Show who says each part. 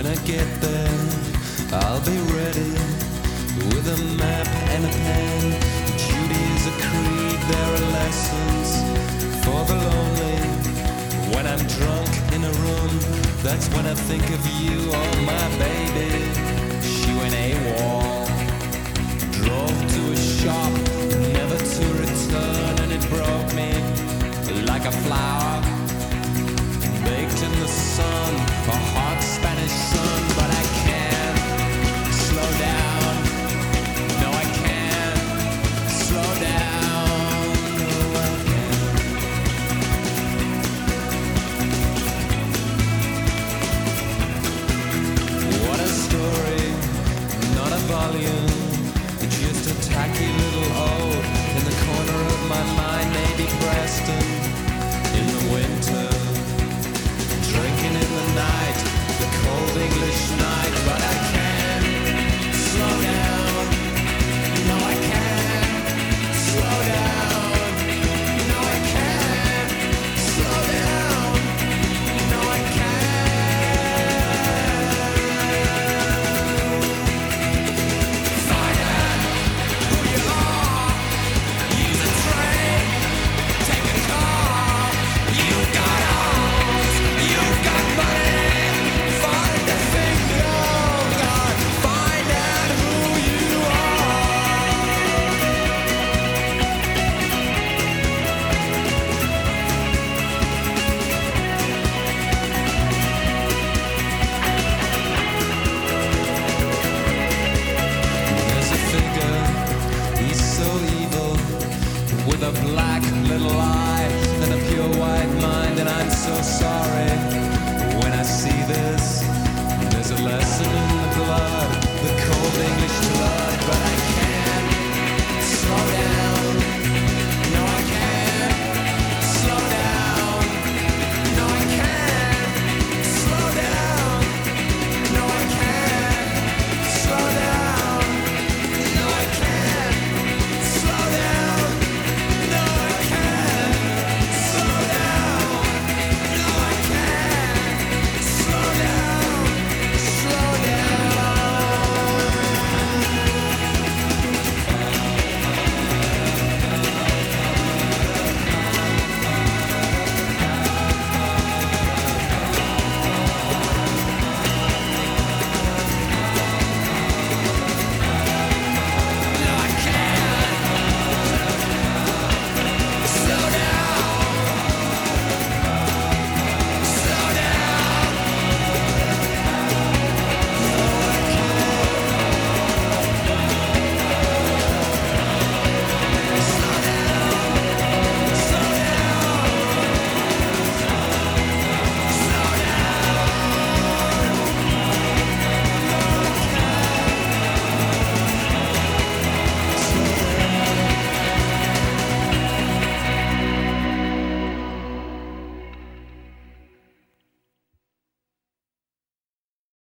Speaker 1: I get there, I'll be ready with a map and a pen. Duty is a creed, there are lessons for the lonely. When I'm drunk in a room, that's when I think of you, oh my baby. She went AWOL, drove to a shop, never to return, and it broke me like a flower baked in the sun, a hot Spanish sun. But I can't slow down, no I can't slow down, no I can't. What a story, not a volume, just a tacky little ode in the corner of my mind, maybe Preston in the winter, drinking in the night, the cold English night. But I can't slow down, no I can't slow down, no I can't slow down, no I can't. Find out who you are, use a train, take a car, you've got arms, you've got money, find a thing, oh God, find out who you are. There's a figure, he's so evil, with a black little eye and a pure white mind, and I'm so sorry